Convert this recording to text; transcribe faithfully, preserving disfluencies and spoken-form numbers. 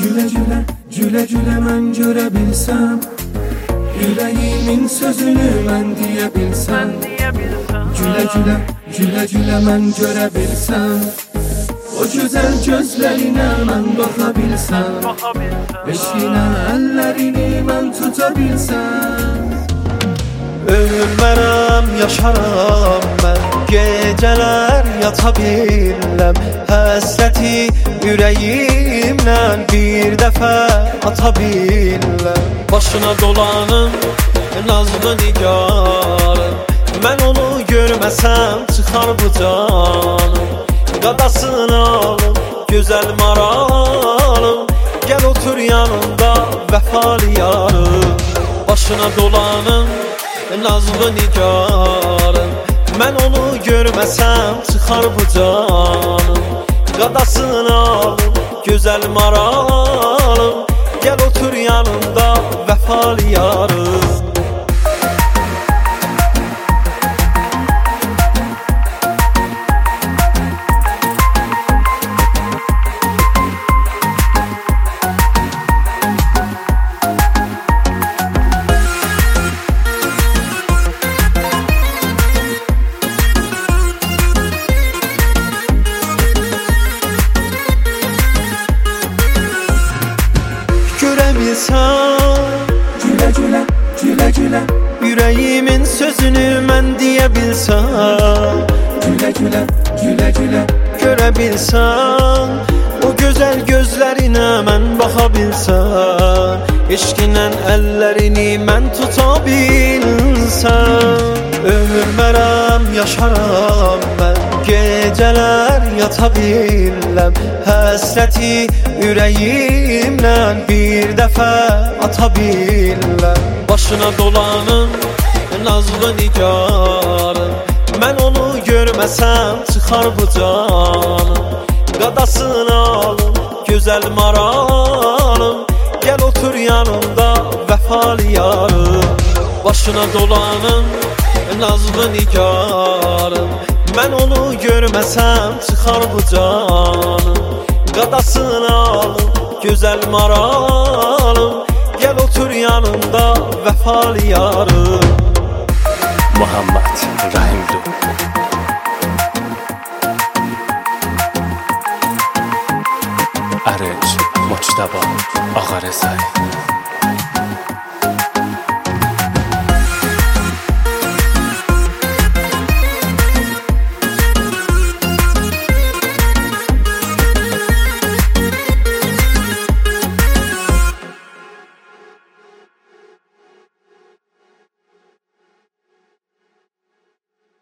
Gülə gülə, gülə gülə mən görə bilsəm, yüreğimin sözünü mən deyə bilsəm. Gülə gülə, gülə gülə mən görə bilsəm, o güzel gözlerine mən baxa bilsəm, eşqinə əllərini mən tuta bilsəm. Ölmərəm, yaşaram mən, gecələr yata biləm, həsrəti ürəyimdən bir dəfə ata biləm. Başına dolanım, nazlı nigarım, mən onu görməsəm çıxar bu canım. Qadasını alım, gözəl maralım, gəl otur yanımda vəfalı yarım. Başına dolanım, nazlı nigarım, mən onu görməsəm çıxar bu canım. Qadasını alım, gözəl maralım, gəl otur yanımda vəfalı yarım. Gülə gülə, gülə gülə, yüreğimin sözünü mən deyə bilsəm. Gülə gülə, gülə gülə, görə bilsəm, o gözəl gözlərinə mən baxa bilsəm, eşqinlə əllərini mən tuta bilsəm. Ölmərəm, yaşaram mən, gecələr yata biləm, həsrəti ürəyimdən bir dəfə ata biləm. Başına dolanım, nazlı nigarım, mən onu görməsəm çıxar bu canım. Qadasını alım, gözəl maralım, gəl otur yanımda vəfalı yarım. Başına dolanım, nazlı nigarım, mən onu görməsəm çıxar bu canım. Qadasını alım, gözəl maralım, gəl otur yanımda vəfalı yarım. Muhammed Rahimlu Arınç Moçtaba Ağarezay